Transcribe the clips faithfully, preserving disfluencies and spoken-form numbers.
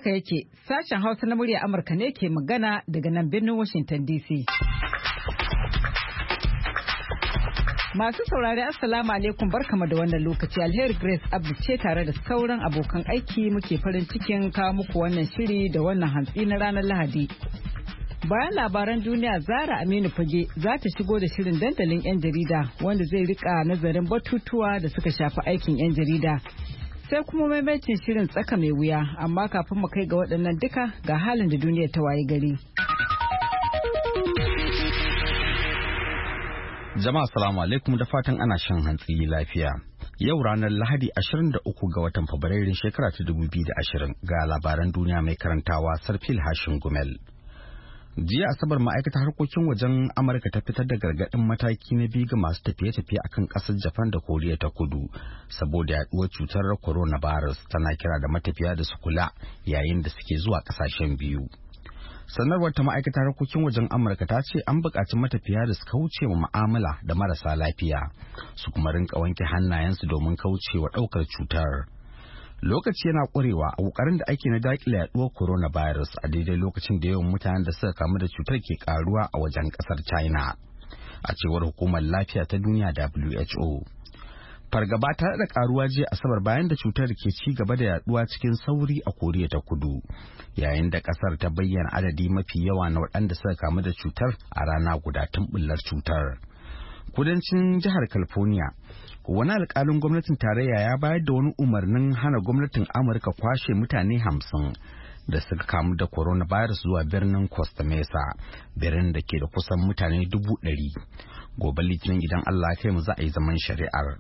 haka yake, sashen Hausa na murya Amurka ne ke magana daga nan birnin Washington D C. Masu saurari Assalamu alaikum, barkamu da wannan lokaci. Alheri Grace Abdu ce tare da sauran abokan aiki muke farin cikin kawo muku wannan shiri da wannan hantsi na ranar Lahadi. Bayan labaran duniya, Zara Aminu Fage za ta shigo da shirin dandalin 'yan jarida wanda zai rika nazarin batutuwa da suka shafi aikin 'yan jarida. Sai kuma maimaitin shirin tsaka mai wuya, amma kafin mu kai ga waɗannan duka ga halin da duniyar ta waye gari. Jama'a salamu alaikum da fatan ana shan hantsi lafiya. Yau ranar Lahadi ashirin da uku ga watan Fabrairun shekara ta dubu biyu da ashirin ga labaran duniya mai karantawa Sarfil Hashin Gumel. Jiya Asabar ma'aikatar harkokin wajen Amurka ta fitar da gargaɗin mataki na biyu ga masu tafiye-tafiye akan ƙasar Japan da Koriya ta Kudu saboda yaduwar cutar coronavirus, tana kira da matafiya da su kula yayin da suke zuwa ƙasashen biyu. Sanarwar ta ma'aikatar harkokin wajen Amurka ta ce an buƙaci matafiya da su kauce wa mu'amala da marasa lafiya su kuma rinka wanke hannayensu domin kauce wa ɗaukar cutar. Lokaci yana ƙwarewa a ƙoƙarin da ake na daƙile yaɗuwar coronavirus a daidai lokacin da yawan mutanen da suka kamu da cutar ke ƙaruwa a wajen ƙasar China, a cewar hukumar lafiya ta duniya W H O. Fargaba ta da ƙaruwa jiya Asabar bayan da cutar ke ci gaba da yaɗuwa cikin sauri a Koriya ta Kudu, yayin da ƙasar ta bayyana adadi mafi yawa na waɗanda suka kamu da cutar a rana guda tun bullar cutar. Kudancin jihar California, wani alkalin gwamnatin tarayya ya bayar da wani umarnin hana gwamnatin Amurka kwashe mutane hamsin da suka kamu da coronavirus zuwa birnin Costa Mesa, birnin da ke da kusan mutane dubu ɗari. Gobe Litinin idan Allah ya kai mu za a yi zaman shari'ar.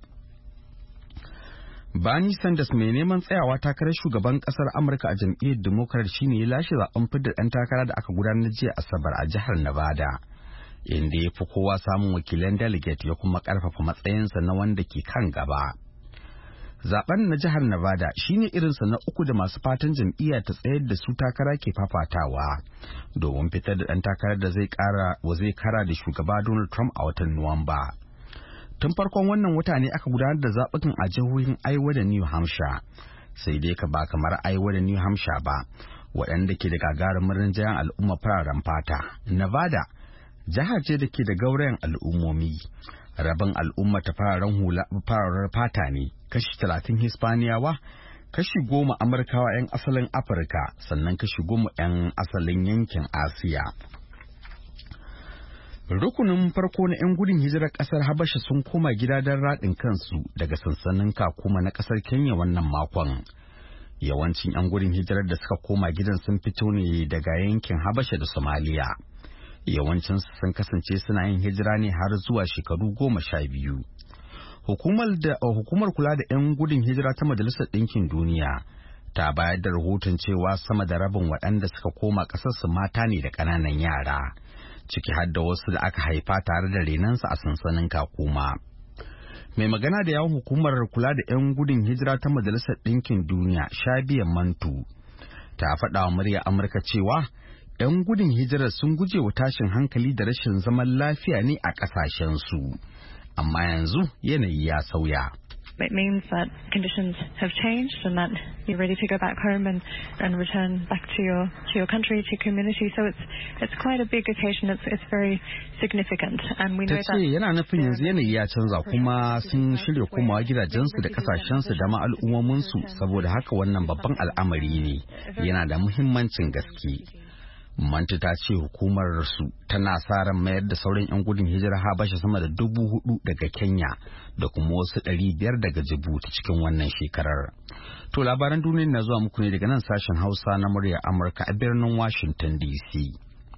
Bernie Sanders mai neman tsayawa takarar shugaban kasar Amurka a jam'iyyar Democrat shine ya lashe zaben fidda ɗan takara da aka gudanar jiya Asabar a jihar Nevada, inda ya fi kowa samun wakilan delegate ya kuma karfafa matsayinsa na wanda ke kan gaba. Zaben na jihar Nevada shine irinsa na uku da masu fatan jam'iyya ta tsayar da su takara ke fafatawa domin fitar da ɗan takarar da zai kara wa zai kara da shugaba Donald Trump a watan Nuwamba. Tun farkon wannan wata ne aka gudanar da zaɓukan a jihohin Iowa da New Hampshire, sai dai ka ba kamar Iowa da New Hampshire ba, waɗanda ke da gagarumin rinjayen al'umma fararen fata. Nevada jiha ce da ke da gaurayen al'ummomi, rabin al'umma ta fararen hula fararen fata ne, kashi talatin Hispaniyawa, kashi goma Amurkawa 'yan asalin Afirka, sannan kashi goma 'yan asalin yankin Asiya. Rukunin farko na 'yan gudun hijirar ƙasar Habasha sun koma gida don raɗin kansu daga sansanin Kakuma na ƙasar Kenya wannan makon. Yawancin 'yan gudun hijirar da suka koma gidan sun fito ne daga yankin Habasha da Somalia. Yawancinsu sun kasance suna yin hijira ne har zuwa shekaru goma sha biyu. Hukumar da hukumar kula da 'yan gudun hijira ta Majalisar Ɗinkin Duniya ta bayar da rahoton cewa sama da rabin waɗanda suka koma ƙasarsu mata ne da ƙananan yara, ciki har da wasu da aka haifa tare da renansu a sansanin Kakuma. Mai magana da yawon hukumar kula da 'yan gudun hijira ta Majalisar Ɗinkin Duniya, Shabiya Mantu, ta faɗa wa murya Amurka cewa 'yan gudun hijirar sun guje wa tashin hankali da rashin zaman lafiya ne a ƙasashensu, amma yanzu yanayi ya sauya. It means that conditions have changed and that you're ready to go back home and, and return back to your to your country, to your community. So it's it's quite a big occasion. It's it's very significant, and we know that. Tace yana nufin yanzu yanayi ya canza kuma sun shirya komawa gidajensu da kasashensu da ma al'ummominsu, saboda haka wannan babban al'amari ne, yana da muhimmancin gaske. Manta ta ce hukumar su tana sa ran mayar da sauran 'yan gudun hijira Habasha sama da dubu hudu daga Kenya da kuma wasu ɗari biyar daga Djibouti cikin wannan shekarar. To labaran duniya na zuwa muku ne daga nan sashen Hausa na murya Amurka a birnin Washington D C.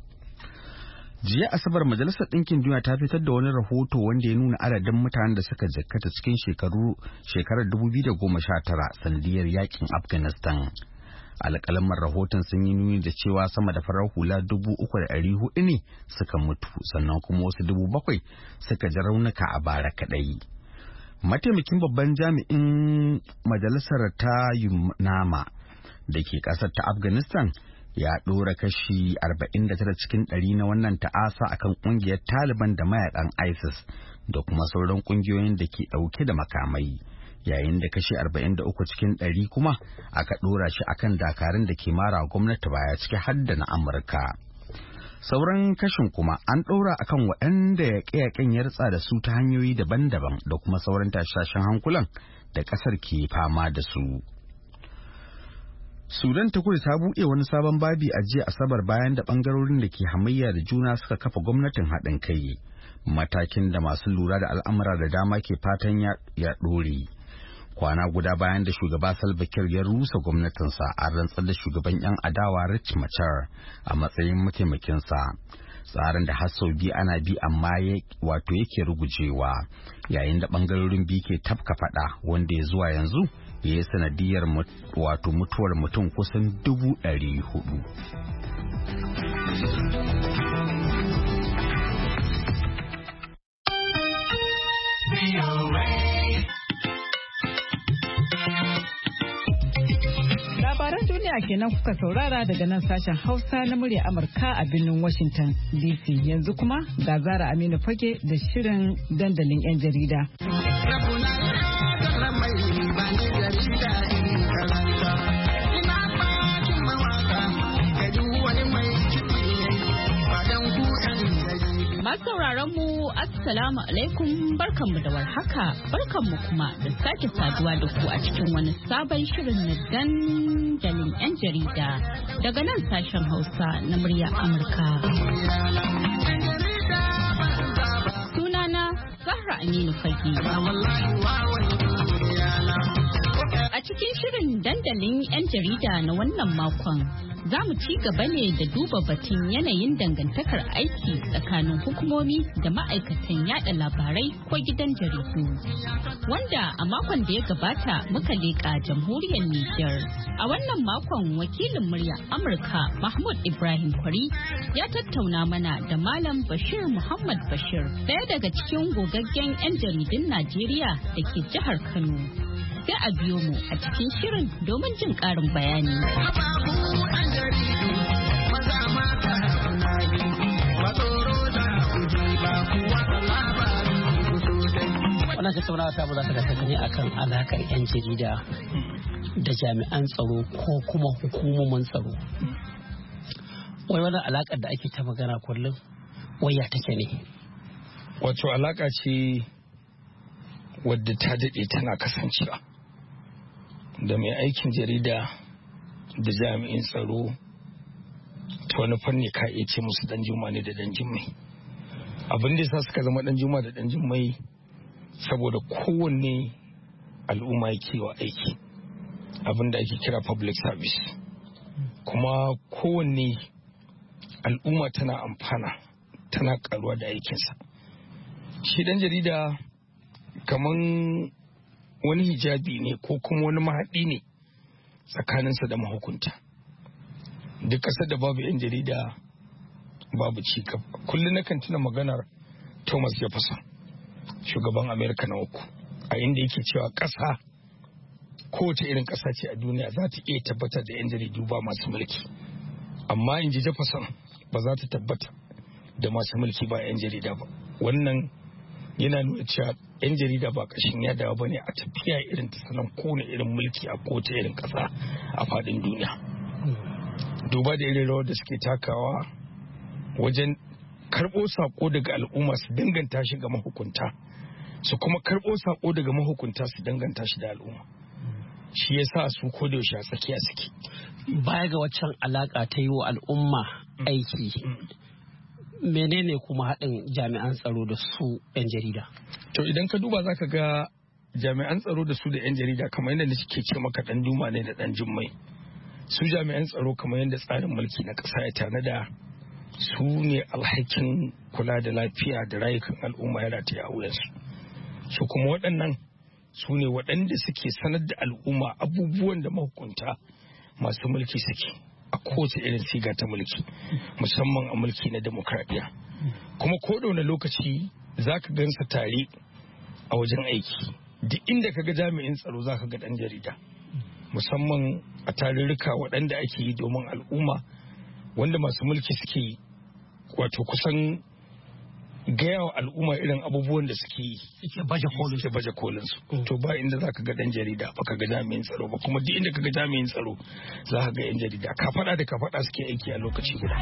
Jiya Asabar Majalisar Ɗinkin Duniya ta fitar da wani rahoto wanda ya nuna adadin mutanen da suka jikkata cikin shekaru shekarar dubu biyu da goma sha tara sanadiyar yakin Afghanistan. Alƙalaman rahoton sun yi nuni da cewa sama da farar hula dubu uku da ɗari hudu ne suka mutu, sannan kuma wasu dubu bakwai suka ji raunuka a bara kaɗai. Mataimakin babban jami'in majalisar ta Yunama da ke ƙasar ta Afghanistan ya ɗora kashi arba'in da tara cikin ɗari na wannan ta'asa akan ƙungiyar Taliban da mayakan ISIS da kuma sauran ƙungiyoyin da ke ɗauke da makamai. yayin da kashi arba'in da uku cikin ɗari kuma aka ɗora shi akan dakarun da ke mara gwamnati baya ciki har da na Amurka. Sauran kashin kuma an ɗora akan waɗanda yaƙe-yaƙen ya ritsa da su ta hanyoyi daban-daban da kuma sauran tashe-tashen hankulan da ƙasar ke fama da su. Sudan ta kudu ta buɗe wani sabon babi a jiya Asabar bayan da ɓangarorin da ke hamayya da juna suka kafa gwamnatin haɗin kai, matakin da masu lura da al'amura da dama ke fatan ya ɗore. Kwana guda bayan da shugaba Salva Kiir ya rusa gwamnatinsa a rantsar da shugaban 'yan adawa Riek Machar a matsayin mataimakinsa. Tsarin da har sau biyu ana bi amma wato yake rugujewa, yayin da ɓangarorin biyu ke tafka faɗa wanda ya zuwa yanzu ya yi sanadiyar wato mutuwar mutum kusan dubu ɗari hudu. Labaran duniya kenan kuka saurara daga nan sashen Hausa na murya Amurka a birnin Washington D C. Yanzu kuma ga Zara Aminu Fage da shirin dandalin 'yan jarida. Masu sauraron mu assalamu alaikum, barkanmu da warhaka, barkanmu kuma da sake saduwa da ku a cikin wani sabon shirin na dandalin 'yan jarida daga nan sashen Hausa na murya Amurka. Sunana Zahra Aminu Fage. A cikin shirin dandalin 'yan jarida na wannan makon, za mu ci gaba ne da duba batun yanayin dangantakar aiki tsakanin hukumomi da ma'aikatan yada labarai ko gidan jaridu, wanda a makon da ya gabata muka leƙa jamhuriyar Nijar. A wannan makon wakilin murya Amurka Mahmud Ibrahim Kwari ya tattauna mana da Malam Bashir Muhammad Bashir, ɗaya daga cikin gogaggen 'yan jaridun Najeriya da ke jihar Kano. Sai a biyo mu a cikin shirin domin jin ƙarin bayani. Wannan tattaunawa ta ba za ta kasance ne akan alakar 'yan jarida da jami'an tsaro ko kuma hukumomin tsaro. Wai wannan alakar da ake ta magana kullum waya take ne? Wato alaka ce wadda ta daɗe tana kasancewa da mai aikin jarida da jami'in tsaro, ta wani fanni ka iya ce musu dan juma ne da dan jimmai. Abin da yasa suka zama dan juma da dan jimmai saboda kowanne al'umma yake wa aiki, abin da ake kira public service, kuma kowanne al'umma tana amfana, tana karuwa da aikinsa. Shi dan jarida kaman wani hijabi ne ko kuma wani mahaɗi ne tsakaninsa da mahukunta. Duk ƙasar da babu 'yan jarida babu cigaba. Kullum nakan tuna maganar Thomas Jefferson, shugaban Amerika na uku, a inda yake cewa ƙasa, kowace irin ƙasa ce a duniya za ta iya tabbatar da 'yan jaridu ba masu mulki, amma in ji Jefferson ba za ta tabbata da masu mulki ba 'yan jarida ba. Wannan yana nuna cewa 'yan jarida ba ƙashin yadawa ba ne a tafiya irin ta sanan kowane irin mulki a kowace irin ƙasa a faɗin duniya. Duba da irin rawar da suke takawa wajen karɓo saƙo daga al'umma su danganta shi ga mahukunta, su kuma karɓo saƙo daga mahukunta su danganta shi da al'umma. Shi ya sa su ko da yaushe a tsakiya suke. Baya ga waccan alaƙa ta yi wa al'umma aiki, menene kuma haɗin jami'an tsaro da su 'yan jarida? To idan ka duba zaka ga jami'an tsaro da su da 'yan jarida kamar yadda nake ce maka dan duma ne da dan jummai. Su jami'an tsaro kamar yadda tsarin mulki na ƙasa ya tanada, su ne alhakin kula da lafiya da rayukan al'umma ya rataya a wuyansu. Su kuma waɗannan su ne waɗanda suke sanar da al'umma abubuwan da mahukunta masu mulki suke a kowace irin siga ta mulki, musamman a mulki na demokradiyya. Kuma ko da wani lokaci za ka gansa tare a wajen aiki, duk inda ka ga jami'in tsaro za ka ga ɗan jarida, musamman a tarurruka waɗanda ake yi domin al'umma wanda masu mulki suke wato kusan gaya wa al'umma irin abubuwan da suke yi suke baje kolin suke baje kolin su to ba inda zaka ga dan jarida ba ka ga jami'in tsaro ba kuma duk inda ka ga jami'in tsaro za ka ga yan jarida ka faɗa da ka faɗa suke aiki a lokaci guda.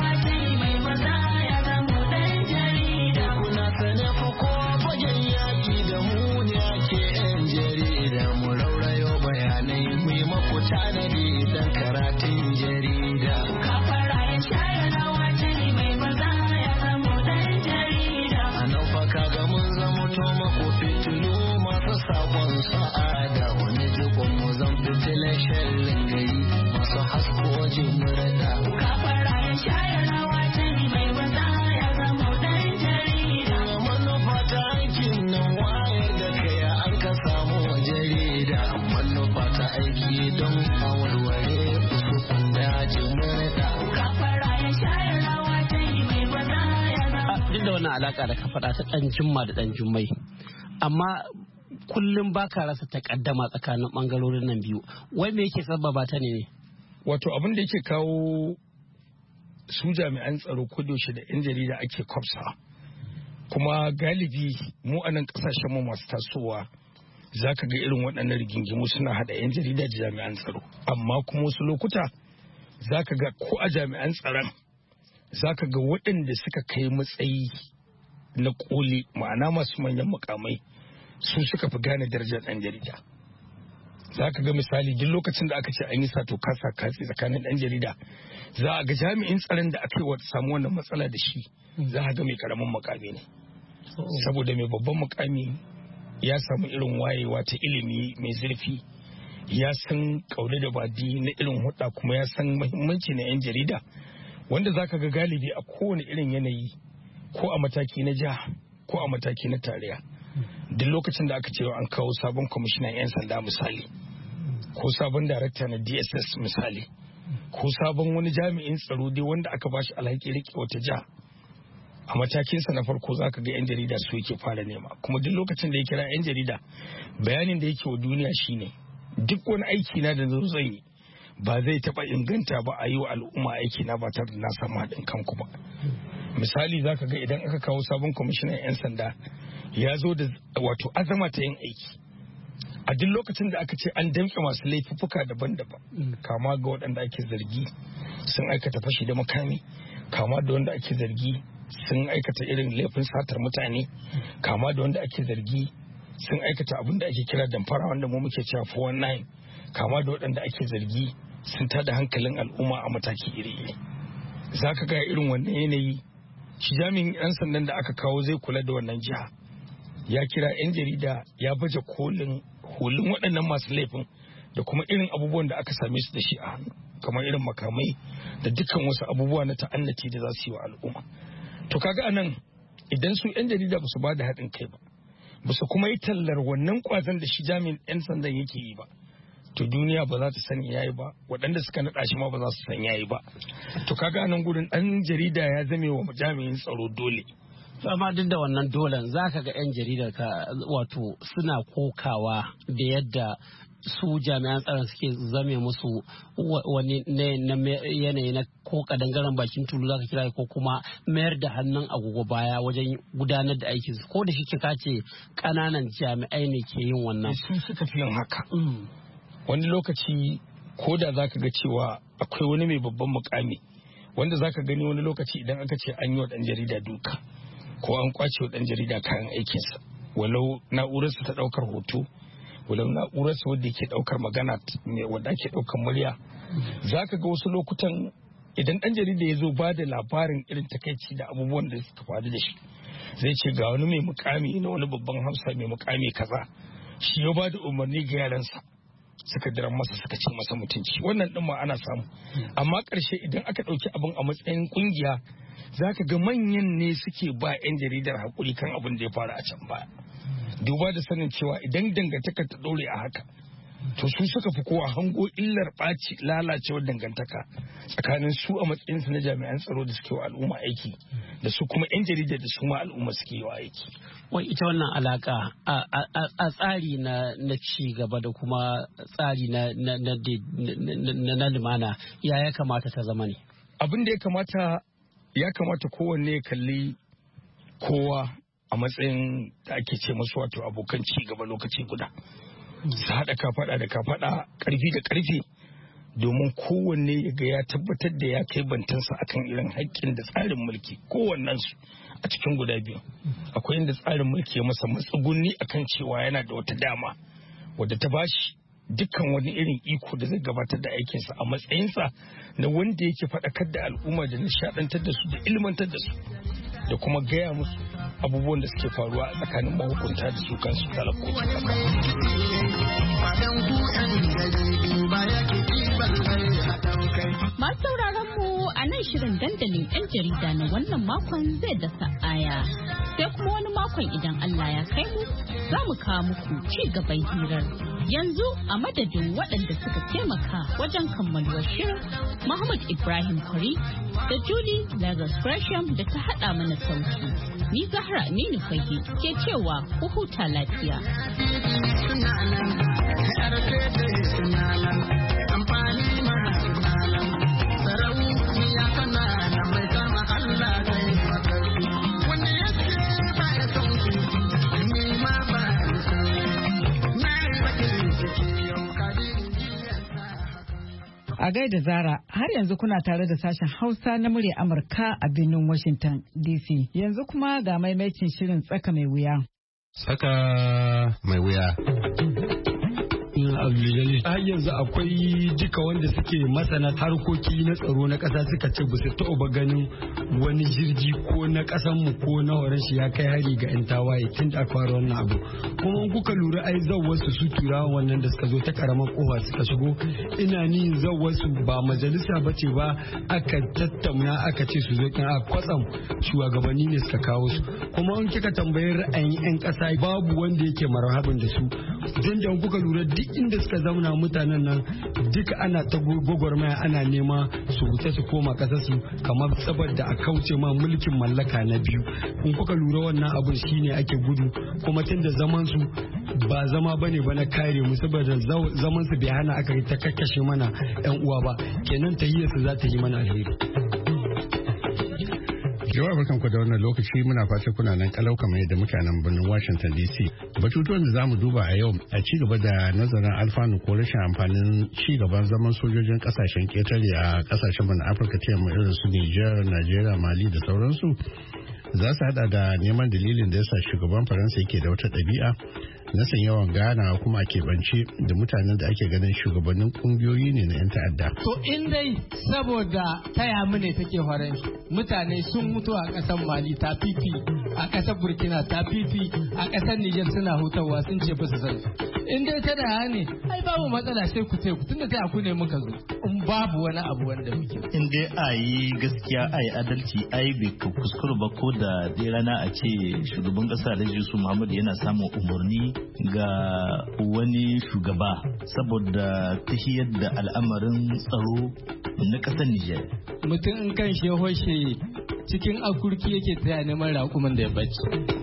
Tanadi dan karatun jarida. Kafara ya shayar rawa jini mai maza ya zamo dan jarida. A nan fa kaga mun zamo to mako fitilu masu sabon sa'ada. Wani jikon mu zan fitila shallin gari masu hasko jimurda. Kafara ya shayar rawa jini mai maza ya zamo dan jarida. Manufa ta aikin nan wayar da kai an ka samu jarida. Manufa ta aiki don duk da wannan alaka da ka faɗa ta ɗan jumma da ɗan jummai amma kullum ba ka rasa takaddama tsakanin ɓangarorin nan biyu wai me yake sababa ta ne wato abin da yake kawo su jami'an tsaro kudoshe da yan jarida ake kwafsa kuma galibi mu a nan kasashen mu masu tasowa za ka ga irin waɗannan rigingimu suna haɗa yan jarida da jami'an tsaro amma kuma wasu lokuta za ka ga ko a jami'an tsaron za ka ga waɗanda suka kai matsayi na koli ma'ana masu manyan mukamai su suka fi gane darajar ɗan jarida za ka ga misali duk lokacin da aka ce an yi sato kasa katsi tsakanin ɗan jarida za a ga jami'in tsaron da aka yi samu wannan matsala da shi za a ga mai karamin mukami ne saboda mai babban mukami ya samu irin wayewa ta ilimi mai zurfi ya san kaule da badi na irin hudda kuma ya san muhimmanci na yan jarida wanda zaka ga galibi a kowane irin yanayi ko a mataki na jiha ko a mataki na tarayya duk lokacin da aka ce an kawo sabon kwamishinan yan sanda misali ko sabon darakta na D S S misali ko sabon wani jami'in tsaro dai wanda aka bashi alhaki rike wata jiha a matakinsa na farko za ka ga 'yan jarida su yake fara nema kuma duk lokacin da ya kira 'yan jarida bayanin da yake wa duniya shine duk wani aiki na da zan yi ba zai taba inganta ba a yi wa al'umma aiki na ba tare da na samu haɗin kanku ba misali za ka ga idan aka kawo sabon kwamishinan 'yan sanda ya zo da wato azama ta yin aiki a duk lokacin da aka ce an damƙe masu laifuffuka daban-daban kama ga waɗanda ake zargi sun aikata fashi da makami kama da wanda ake zargi sun aikata irin laifin satar mutane kama da wanda ake zargi sun aikata abin da ake kira damfara wanda mu muke cewa four one nine kama da waɗanda ake zargi sun tada hankalin al'umma a mataki iri-iri za ka ga irin wannan yanayi shi jami'in 'yan sandan da aka kawo zai kula da wannan jiha ya kira 'yan jarida ya baje kolin hulun waɗannan masu laifin da kuma irin abubuwan da aka same su da shi a hannu kamar irin makamai da dukkan wasu abubuwa na ta'annati da za su yi wa al'umma to kaga anan idan su 'yan jarida ba su ba da haɗin kai ba ba su kuma yi tallar wannan kwazon da shi jami'in 'yan sandan yake yi ba to duniya ba za ta sani yayi ba waɗanda suka naɗa shi ma ba za su san yayi ba to kaga anan gurin ɗan jarida ya zame wa jami'in tsaro dole to amma duk da wannan dolen zaka ga 'yan jaridar ka wato suna kokawa da yadda su jami'an tsaron suke zame musu wani yanayi na ko kadangaren bakin tulu zaka kira ko kuma mayar da hannun agogo baya wajen gudanar da aikin ko da shi ka ce kananan jami'ai ne ke yin wannan su suka fi yin haka wani lokaci ko da zaka ga cewa akwai wani mai babban mukami wanda zaka gani wani lokaci idan aka ce an yi wa dan jarida duka ko an kwace wa dan jarida kayan aikinsa walau na'urarsa ta daukar hoto walau na'urarsa wadda yake daukar magana wadda ake daukar murya za ka ga wasu lokutan idan dan jarida ya zo ba da labarin irin takaici da abubuwan da suka faru da shi zai ce ga wani mai mukami na wani babban hausa mai mukami kaza shi ya ba da umarni ga yaransa suka diran masa suka ce masa mutunci wannan din ma ana samu amma karshe idan aka dauki abin a matsayin kungiya za ka ga manyan ne suke ba 'yan jaridar hakuri kan abin da ya faru a can baya duba da sanin cewa idan dangantaka ta dore a haka to su suka fi kowa hango illar ɓaci lalacewar dangantaka tsakanin su a matsayinsu na jami'an tsaro da suke wa al'umma aiki da su kuma 'yan jarida da su ma al'umma suke yi wa aiki. Wai ita wannan alaka a tsari na ci gaba da kuma tsari na limana ya ya kamata ta zama ne? Abin da ya kamata ya kamata kowanne ya kalli kowa a matsayin da ake ce masu wato abokan ci gaba lokaci guda su haɗa kafaɗa da kafaɗa ƙarfi da ƙarfi domin kowanne ya ga ya tabbatar da ya kai bantansa akan irin haƙƙin da tsarin mulki kowannensu a cikin guda biyu akwai inda tsarin mulki ya masa matsugunni akan cewa yana da wata dama wadda ta bashi dukkan wani irin iko da zai gabatar da aikinsa a matsayinsa na wanda yake faɗakar da al'umma da nishaɗantar da su da ilmantar da su da kuma gaya musu abubuwan da suke faruwa a tsakanin mahukunta da su kansu talakokin Masu sauraron mu a nan shirin dandalin 'yan jarida na wannan makon zai dasa aya. Sai kuma wani makon idan Allah ya kai mu za mu kawo muku ci gaban hirar. Yanzu a madadin waɗanda suka taimaka wajen kammaluwar shirin Muhammad Ibrahim Kwari da Julie Lazarus Gresham da ta haɗa mana sauti. Ni Zahra Aminu Fage ke cewa ku huta lafiya. A gaida Zara, har yanzu kuna tare da sashen Hausa na murya Amurka a birnin Washington D C. Yanzu kuma ga maimacin shirin tsaka mai wuya. Tsaka mai wuya. har yanzu akwai duka wanda suke masana harkoki na tsaro na ƙasa suka ce ba su taɓa ganin wani jirgi ko na ƙasanmu ko na horon shi ya kai hari ga 'yan tawaye tun da fara wannan abu. Kuma in kuka lura ai zawwasu su turawan wannan da suka zo ta karamar kofa suka shigo, ina ni zawwasu ba majalisa ba ce ba aka tattauna aka ce su zo a kwatsam shugabanni ne suka kawo su. Kuma in kika tambayi ra'ayin 'yan ƙasa babu wanda yake marhabin da su. Tun da kuka lura duk inda suka zauna mutanen nan duka ana ta gwagwarmaya ana nema su wuce su koma ƙasar su kamar saboda a kauce ma mulkin mallaka na biyu. In kuka lura wannan abin shine ake gudu, kuma tun da zaman su ba zama bane ba na kare mu, saboda zaman su bai hana aka yi ta kakkashe mana yan uwa ba, kenan tahiyyar su za ta yi mana alheri. Yawa barkan ku da wannan lokaci, muna fata kuna nan kalau kamar yadda mutanen birnin Washington D C. Batutuwan da zamu duba a yau a ci gaba da nazarin alfanu ko rashin amfanin ci gaban zaman sojojin kasashen ketare a kasashen mu na Afirka ta yamma irin su Niger, Najeriya, Mali da sauransu. Za su hada da neman dalilin da yasa shugaban Faransa yake da wata ɗabi'a na san yawan gana kuma a keɓance da mutanen da ake ganin shugabannin kungiyoyi ne na 'yan ta'adda. To in dai saboda taya mu ne take horon shi, mutane sun mutu a ƙasar Mali ta fifi, a ƙasar Burkina ta fifi, a ƙasar Niger suna hutawa sun ce ba su san. In dai ta da ne, ai babu matsala sai ku ce ku tunda sai ku ne muka zo. In babu wani abu wanda muke. In dai a yi gaskiya a yi adalci ai bai kuskure ba ko da dai rana a ce shugaban ƙasa Alhaji Yusuf Muhammadu yana samun umarni ga wani shugaba saboda tafiyar da al'amarin tsaro na ƙasar Nijar. Mutum in kan shi hoshe cikin akurki yake taya neman raƙuman da ya bacci.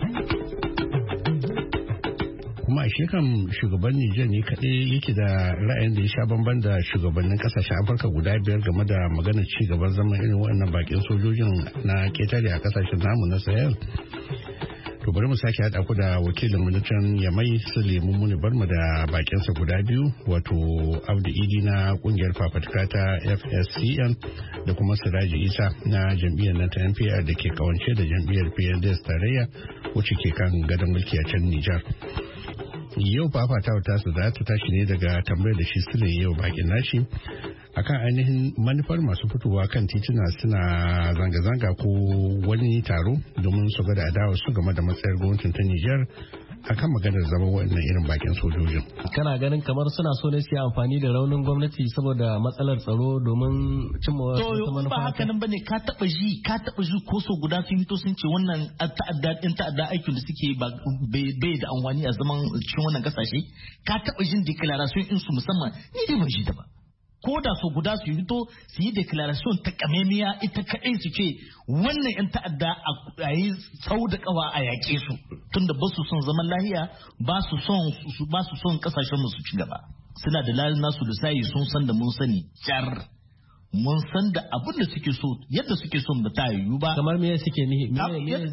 Kuma a shekan shugaban Nijar ne kaɗai yake da ra'ayin da ya sha bamban da shugabannin ƙasashen Afirka guda biyar game da maganar ci gaban zaman irin waɗannan bakin sojojin na ketare a ƙasashen namu na Sahel. To bari mu sake haɗa ku da wakilin ministan Yamai Sule Mummuni Barma da bakinsa guda biyu, wato Audu Idi na kungiyar fafatka ta F S C N da kuma Siraji Isa na jam'iyyar na ta N P R da ke kawance da jam'iyyar P N D S tarayya wacce ke kan gadon mulki a can Nijar. Yau fafatawa tasu za ta tashi ne daga tambayar da shi Sule yau bakin nashi akan ainihin manufar masu fitowa kan tituna suna zanga-zanga ko wani taro domin su gada adawa su game da matsayar gwamnatin ta Nijar akan maganar zama waɗannan irin bakin sojojin. Kana ganin kamar suna so ne su yi amfani da raunin gwamnati saboda matsalar tsaro domin cimma wata manufa? To ba haka nan bane, ka taba ji ka taba ji ko so guda sun fito sun ce wannan ta'adda din ta'adda aikin da suke ba bai da amfani a zaman cikin wannan kasashe. Ka taba jin declaration din su musamman ni dai ban ji da ba. Ko da so guda su fito su yi declaration ta kamemiya ita kaɗai su ce wannan 'yan ta'adda a yi sau da kawa a yaƙe su tunda ba su son zaman lahiya, ba su son ba su son kasashen mu su ci gaba. Suna da lalin nasu da sayi sun san da mun sani jar mun san da abin da suke so yadda suke so ba ta yiwu ba kamar me suke ni in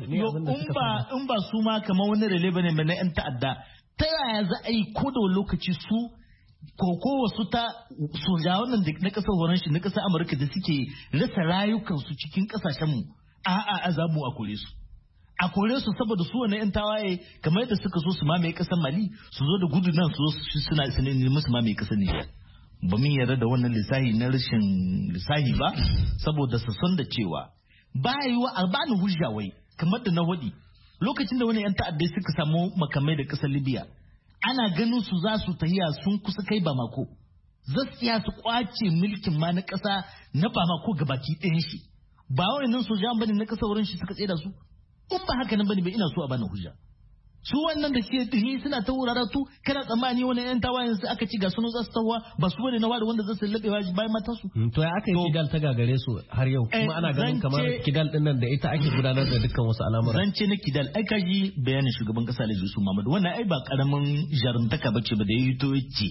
ba in ba su ma kamar wani rele bane na yan ta'adda ta yaya za a yi ko da lokaci su koko wasu ta sojawan nan na kasar horon shi na kasar Amurka da suke rasa rayukansu cikin kasashen mu a'a azabu a kore su a kore su saboda su wani yan tawaye kamar yadda suka so su mamaye kasar Mali su zo da gudu nan su zo suna sanin musu mamaye kasar Niger ba min yarda da wannan lissahi na rashin lissahi ba saboda su san da cewa ba yi wa albani hujja wai kamar da na wadi lokacin da wani yan ta'addai suka samu makamai da kasar Libya ana ganin su za su tahiya sun kusa kai Bamako zaskiya su kwace mulkin ma na kasa na Bamako gabaki ɗayan shi ba wayannan sojan bane na kasa wurin shi suka tsaye da su in ba haka nan bane bai ina so a bani hujja su wannan da ke dumi suna ta wurare tu kana tsammani wani yan tawayen su aka ci ga sunan zasu tawa ba su bane na ware wanda zasu labe waji bayan matan su to ya aka yi kidal ta gagare su har yau kuma ana ganin kamar kidal din nan da ita ake gudanar da dukkan wasu al'amura zance na kidal ai kaji bayanin shugaban kasa Alhaji Yusuf Muhammadu wannan ai ba karamin jarumtaka bace ba da yayi to yace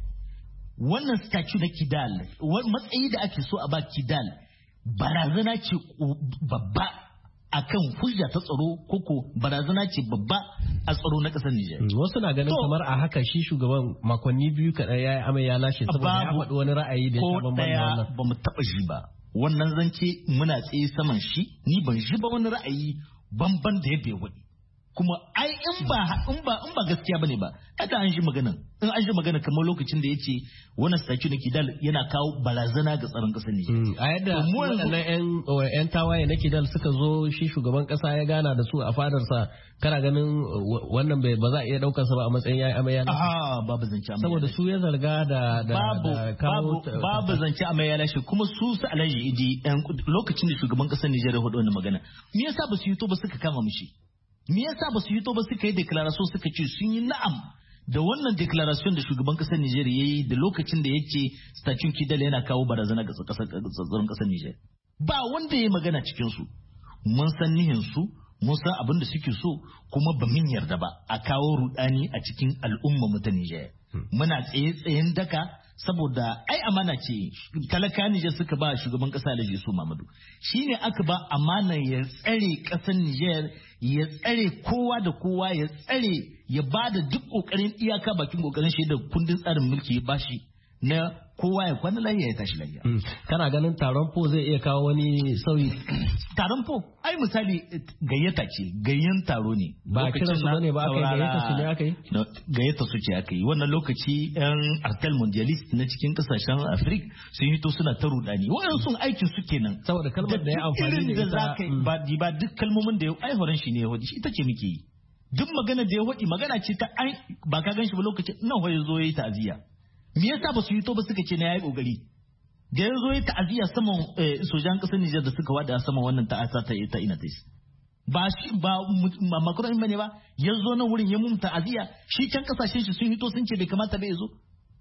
wannan statue na kidal matsayi da ake so a ba kidal barazana ce babba akan hujja ta tsaro koko barazana ce babba a tsaro na kasar Nijar. Wasu na ganin kamar a haka shi shugaban makonni biyu kaɗai ya yi amai ya lashe saboda ya faɗi wani ra'ayi da ya sha bambam da wannan. Ba mu taɓa shi ba. Wannan zance muna tsaye saman shi ni ban shi ba wani ra'ayi bamban da ya bai waɗi. Kuma ai in ba in ba in ba gaskiya bane ba kada an shi magana in an shi magana kamar lokacin da yace wannan statue na Kidal yana kawo barazana ga tsaron kasar Nijar. A yadda waɗannan yan yan tawaye na Kidal suka zo shi shugaban kasa ya gana da su a fadarsa kana ganin wannan bai ba za a iya daukar sa ba a matsayin yayi amaya na. Ah babu zance amaya. Saboda su ya zarga da da babu babu zance amaya na shi kuma su su Alhaji Idi lokacin da shugaban kasar Nijar ya hudu wannan magana me yasa ba su yi to ba suka kama mishi. Me yasa ba su yi to ba suka yi declaration suka ce sun yi na'am da wannan declaration da shugaban kasar Nijar yayi da lokacin da yake statue Kidal yana kawo barazana ga kasar tsaron kasar Nijar. Ba wanda ya magana cikin su. Mun san nihin su, mun san abin da suke so kuma ba min yarda ba a kawo rudani a cikin al'umma mu ta Nijar. Muna tsaye tsayen daka saboda ai amana ce talaka Nijar suka ba shugaban kasa Alhaji Yusuf Muhammadu shine aka ba amana ya tsare kasar Nijar ya tsare kowa da kowa ya tsare ya bada duk kokarin iyaka bakin kokarin shi da kundin tsarin mulki ya bashi na kowa ya kwana lafiya ya tashi lafiya. Kana ganin taron po zai iya kawo wani sauyi? Taron po ai misali gayyata ce gayyan taro ne. Ba kiran su bane ba aka yi gayyata su ne aka yi? Gayyata su ce aka yi wannan lokaci yan artel mondialist na cikin kasashen Afirka sun hito suna ta rudani wannan sun aikin su kenan. Saboda kalmar da ya amfani da ita ba ba duk kalmomin da ya aihoran shi ne ya wadi shi ita ce muke yi. Duk magana da ya wadi magana ce ta ai ba ka gan shi ba lokacin nan hoye zo yayi ta'aziya. Me yasa ba su yi to ba suka ce na yayi kokari da ya zo ya ta'aziyya saman sojan kasar Nijar da suka wada saman wannan ta'asa ta ta ina tais ba shi ba Macron bane ba ya zo nan wurin ya mun ta'aziyya shi can kasashen shi sun hito sun ce bai kamata ba ya zo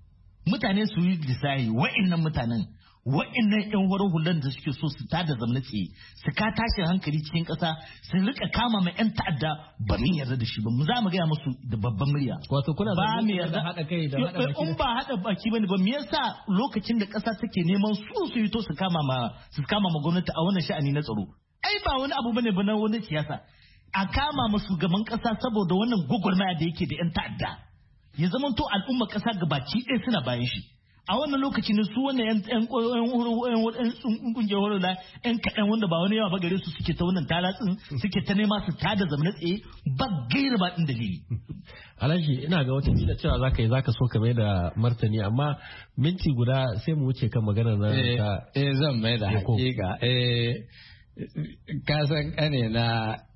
mutane su yi lissahi wa'annan mutanen wa'annan yan wurin hulan da suke so su tada zamna tsaye su ka tashin hankali cikin kasa su rika kama mai yan ta'adda ba min yarda da shi ba mu za mu gaya musu da babban murya wato kuna ba mu yarda hada kai da hada baki in ba hada baki bane ba me yasa lokacin da kasa take neman su su yi to su kama ma su kama ma gwamnati a wannan sha'ani na tsaro ai ba wani abu bane ba na wani siyasa a kama ma shugaban kasa saboda wannan gugurmaya da yake da yan ta'adda ya zama to al'umma kasa gabaci ɗaya suna bayan shi a wannan lokaci ne su wannan yan yan kungiyar horo da yan kaɗan wanda ba wani yawa ba gare su suke ta wannan talatsin suke ta nema su tada zamana tsaye ba gaira ba ɗin dalili. Alhaji ina ga wata kila cewa zaka yi zaka so ka mai da martani amma minti guda sai mu wuce kan maganar nan ta eh zan mai da hakika eh ka san kane na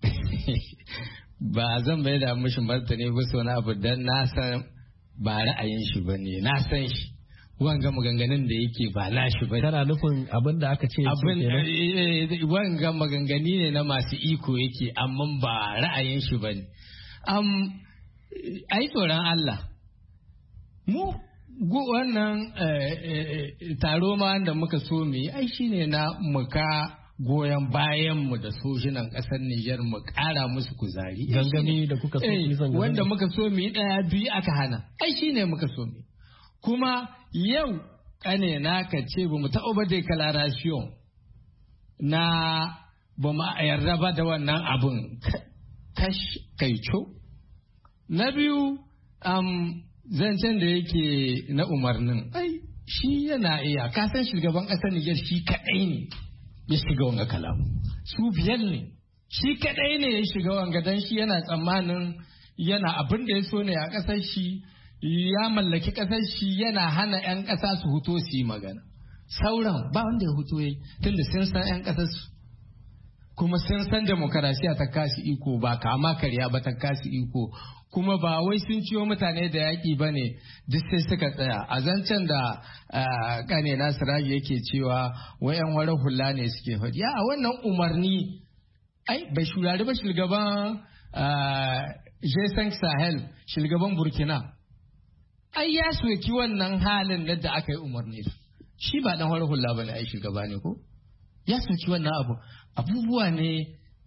ba zan mai da mishi martani ba so na abu dan na san ba ra'ayin shi bane na san shi wanga maganganun da yake ba nashi ba kana nufin abin da aka ce abin wanga maganganu ne na masu iko yake amma ba ra'ayin shi bane am ai tsoron Allah mu wannan taro ma da muka so mu yi ai shine na muka goyon bayan mu da sojinan kasar Nijar mu kara musu kuzari gangami da kuka so wanda muka so mu yi daya biyu aka hana ai shine muka so mu kuma yau ƙane na ka ce ba mu taɓa ba declaration na ba mu yarda ba da wannan abin kash kaico. Na biyu um, zancen da yake na umarnin ai shi yana iya kasan shugaban ƙasar Nijar shi kaɗai ne ya shiga wanga kalamu su biyar ne shi kaɗai ne ya shiga wanga don shi yana tsammanin yana abin da ya so ne a ƙasar shi ya mallaki ƙasar shi yana hana 'yan ƙasa su huto su yi magana sauran ba wanda ya huto yi tunda sun san 'yan ƙasar su kuma sun san demokarasiya ta kasi iko ba kama karya ba ta kasi iko kuma ba wai sun ciwo mutane da yaƙi ba ne duk sai suka tsaya a zancen da ƙane Nasiraji yake cewa wayan wani hula ne suke faɗi a wannan umarni ai bai shurari ba shugaban Jason Sahel shugaban Burkina ai ya soki wannan halin da aka yi umarni shi ba dan wani hula ba ne ai shugaba ne ko ya soki wannan abu abubuwa ne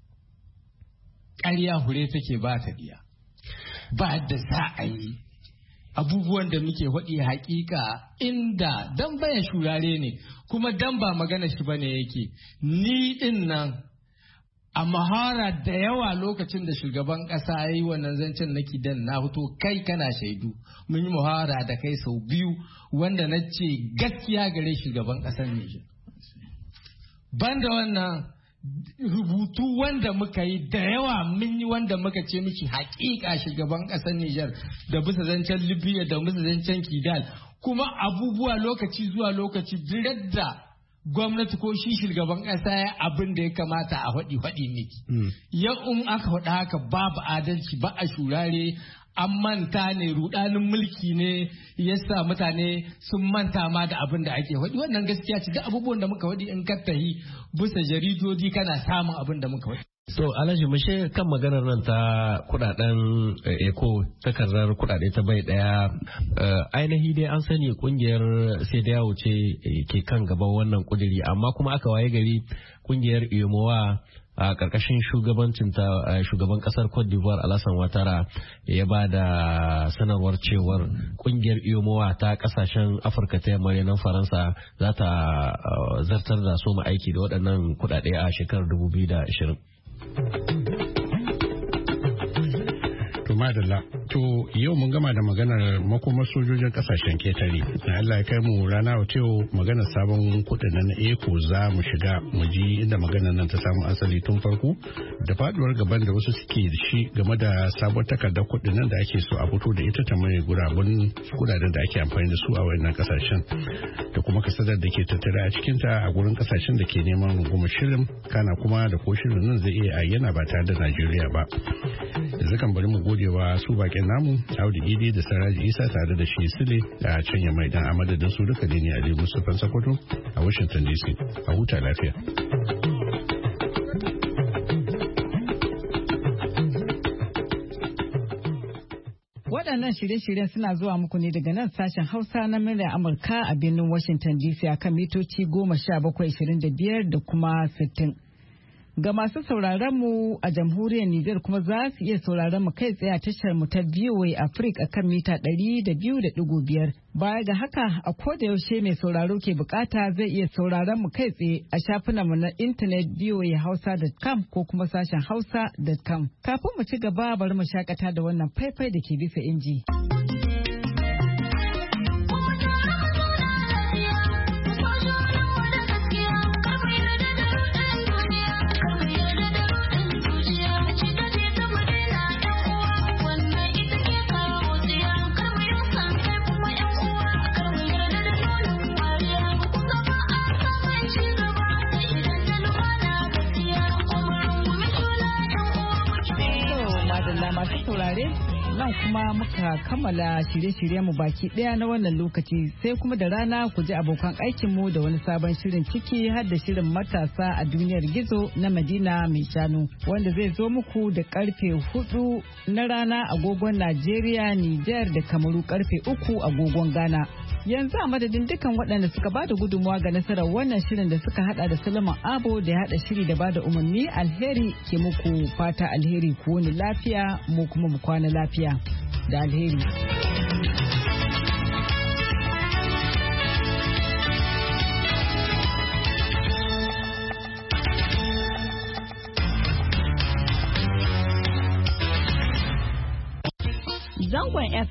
ƙarya hure take ba ta diya ba da za a yi abubuwan da muke faɗi hakika inda dan baya shurare ne kuma dan ba magana shi bane yake ni din nan a mahara da yawa lokacin da shugaban ƙasa ya yi wannan zancen na kidan na fito kai kana shaidu mun yi muhara da kai sau biyu wanda na ce gaskiya gare shugaban ƙasar Nijar banda wannan rubutu wanda muka yi da yawa mun yi wanda muka ce miki hakika shugaban ƙasar Nijar da bisa zancen Libya da bisa zancen Kidal kuma abubuwa lokaci zuwa lokaci duk da gwamnati ko shi shugaban ƙasa ya abin da ya kamata a faɗi faɗi miki yau in aka faɗa haka babu adalci ba a shurare an manta ne rudanin mulki ne yasa mutane sun manta ma da abin da ake faɗi wannan gaskiya ce duk abubuwan da muka faɗi in ka tahi bisa jaridodi kana samun abin da muka faɗi. So Alhaji mushe kan maganar nan ta kudaden eco takardar kudade ta bai daya ainihi dai an sani kungiyar sai da yawo ce ke kan gaban wannan kudiri amma kuma aka waye gari kungiyar Iyomowa a karkashin shugabancin ta shugaban kasar Cote d'Ivoire Alassane Ouattara ya ba da sanarwar cewar kungiyar Iyomowa ta kasashen Afirka ta yamma nan Faransa za ta zartar da soma aiki da waɗannan kudade a shekarar dubu biyu da ashirin. To madalla, to yau mun gama da maganar makomar sojojin kasashen ketare. Na Allah ya kai mu rana wa yau maganar sabon kudin na eko za mu shiga mu ji inda maganar nan ta samu asali tun farko da faduwar gaban da wasu suke da shi game da sabon takardar kudin nan da ake so a fito da ita ta mai gurabun kudaden da ake amfani da su a wayannan kasashen da kuma kasadar da ke tattare a cikin ta a gurin kasashen da ke neman rungumar shirin kana kuma da ko shirin nan zai iya ayyana ba tare da Najeriya ba. Yanzu kan bari mu gode wa su bakin namu Audu Idi da Saraji Isa tare da shi Sule da can ya mai dan amadadin su duka ne Ali Mustapha Sokoto a Washington D C. A huta lafiya. Waɗannan shirye-shiryen suna zuwa muku ne daga nan sashen Hausa na muryar Amurka a birnin Washington D C akan mitoci goma sha bakwai ishirin da biyar da kuma sittin. Ga masu sauraron mu a jamhuriyar Nijar kuma za su iya sauraron mu kai tsaye a tashar mu ta V O A Africa kan mita ɗari da biyu da ɗigo biyar. Baya ga haka a koda yaushe mai sauraro ke bukata zai iya sauraron mu kai tsaye a shafinan mu na intanet v o a hausa dot com ko kuma sashen hausa dot com. Kafin mu ci gaba bari mu shakata da wannan faifai da ke bisa inji. Nan kuma muka kammala shirye-shiryen mu baki daya na wannan lokaci sai kuma da rana ku ji abokan aikinmu da wani sabon shirin ciki har da shirin matasa a duniyar gizo na Madina mai shanu wanda zai zo muku da karfe hudu na rana agogon Najeriya, Nijar da Kamaru karfe uku agogon Ghana. Yanzu a madadin dukkan waɗanda suka ba da gudunmawa ga nasarar wannan shirin da suka hada da Solomon Abo da ya hada shiri da ba da umarni alheri ke muku fata alheri ku wani lafiya mu kuma mu kwana lafiya da alheri. zangon